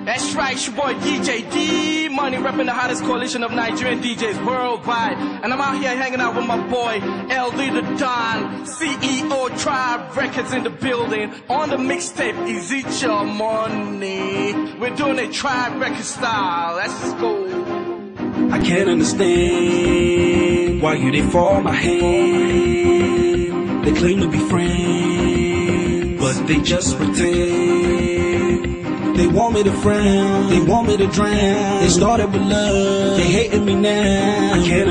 That's right, it's your boy DJ D Money, repping the hottest coalition of Nigerian DJs worldwide. And I'm out here hanging out with my boy LD the Don, CEO Tribe Records in the building. On the mixtape, Is It Your Money? We're doing a Tribe Record style. Let's go. I can't understand why you didn't fall my hand. They claim to be friends, but they just pretend. They want me to frown, they want me to drown. They started with love, they hating me now. I can't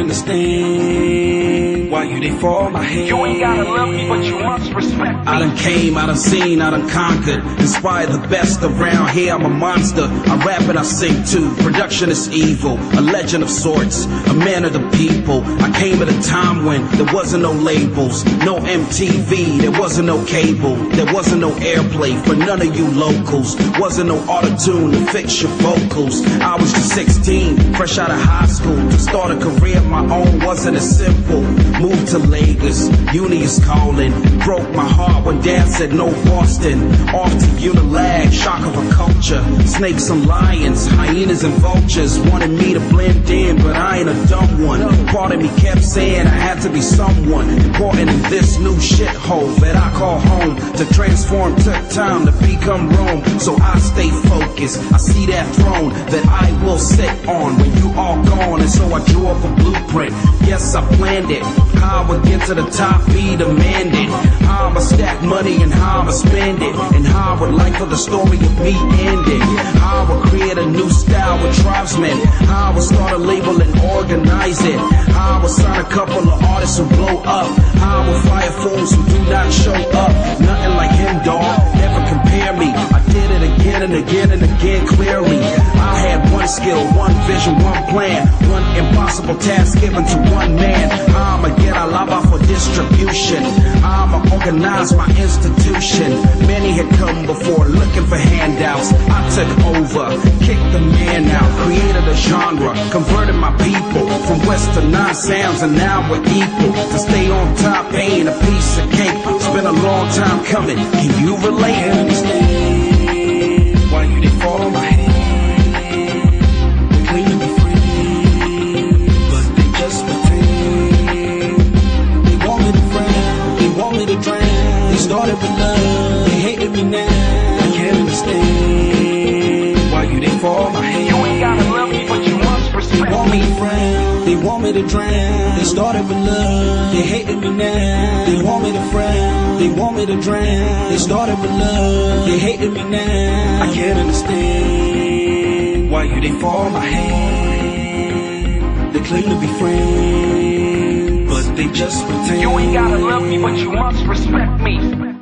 understand why you didn't fall my hand. You ain't gotta love me, but you must respect me. I done came, I done seen, I done conquered. Inspired the best around here, I'm a monster. I rap and I sing too. Production is evil, a legend of sorts, a man of the people. I came at a time when there wasn't no labels, no MTV, there wasn't no cable, there wasn't no airplay for none of you locals. Wasn't no auto-tune to fix your vocals. I was just 16, fresh out of high school. To start a career of my own wasn't as simple. Moved to Lagos, uni is calling. Broke my heart when dad said no Boston. Off to Unilag, shock of a culture. Snakes and lions, hyenas and vultures wanted me to blend in, but I ain't a dumb one. Part of me kept saying I had to be someone important in this new shithole that I call home. To transform took time to become Rome, so I stay focused. I see that throne that I will sit on when you all gone, and so I drew up a blueprint. Yes, I planned it. How I would get to the top, be demanded. How I'ma stack money and how I'ma spend it, and how I would like for the story of me ended. How I would create a new style with tribesmen. How I would start a label and organize it. How I would sign a couple of artists who blow up. How I would fire fools who do not show up. Nothing like him, dawg. Never compare me. I did it again and again and again clearly. I had one skill, one vision, one plan, one impossible task given to one man. I'ma get a lava for distribution. I'ma organize my institution. Many had come before looking for handouts. I took over, kicked the man out, created a genre, converted my people from west to nine sounds, and now we're equal. To stay on top ain't a piece of cake. It's been a long time coming. Can you relate and understand why you didn't fall on my hand? They claim to be friends, but they just pretend. They want me to frown, they want me to drown. They started with love, they hated me now. I can't understand why you didn't fall on my hand. You ain't gotta love me, but you must respect me. They want me to frown, they want me to drown. They started with love, they hated me now. They want me to frown, they want me to drown. They started with love, they hated me now. I can't understand why you didn't fall on my hand. They claim to be friends, but they just pretend. You ain't gotta love me, but you must respect me.